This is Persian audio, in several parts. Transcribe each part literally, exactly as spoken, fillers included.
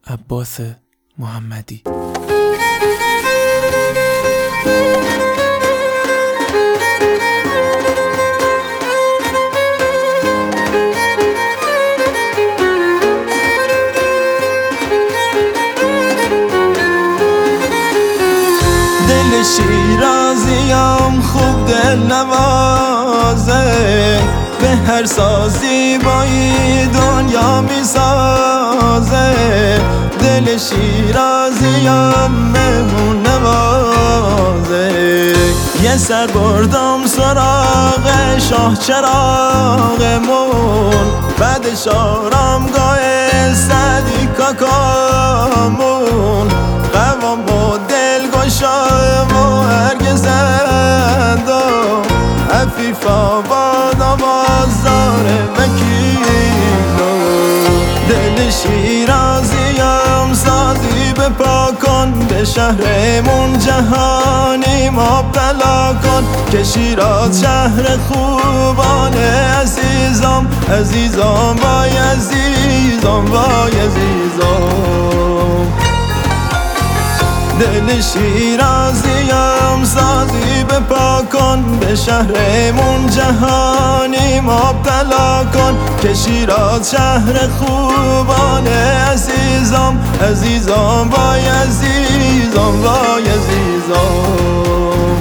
عباس محمدی. دل شیرازیم خوب دل نوازه، به هر سازی بایی دنیا می سازه. دل شیرازیم مهمون نوازه، یه سر بردم سراغ شاه چراغمون، بعد شارامگاه سعدی کاکامون. قوام با دل گشام و هرگزند و عفیف آباد و بازار وکیلو. دل شیرازیم سازی به پا کن، به شهرمون جهانی مبتلا کن، که شیراز شهر خوبانه. عزیزم عزیزم وای عزیزم وای عزیزم. دل شیرازیم سازی به پا کن، به شهرمون جهانی مبتلا کن، که شیراز شهر خوبانه. عزیزم عزیزم وای عزیزم وای عزیزم.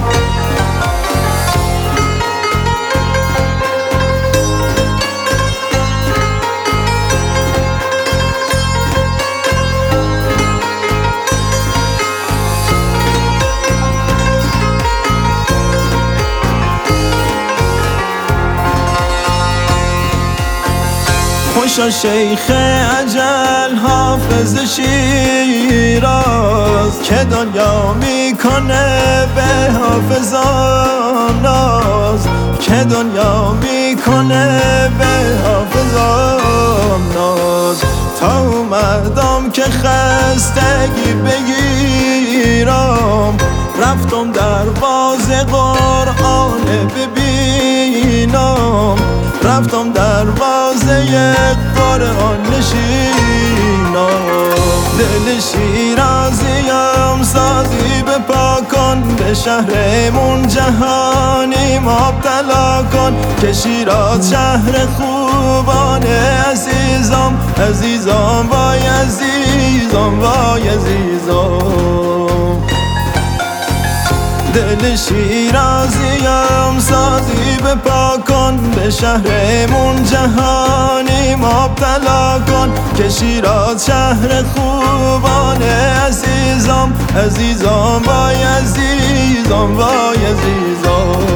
خوشا شیخ اجل حافظ شیراز، که دنیا میکنه به حافظان ناز، که دنیا میکنه به حافظان ناز. تا اومدم که خستگی بگیرم، رفتم دروازه قرآن ببینم، رفتم دروازه یک قرآن نشینم. دل شیرازیم سازی به پا کن، به شهرمون جهانی مبتلا کن، که شیراز شهر خوبانه. عزیزم عزیزم وای عزیزم وای عزیزم. دل شیرازیم سازی به پا کن، به شهرمون جهانی مبتلا کن، که شیراز شهر خوبانه. عزیزم عزیزم وای عزیزم وای عزیزم.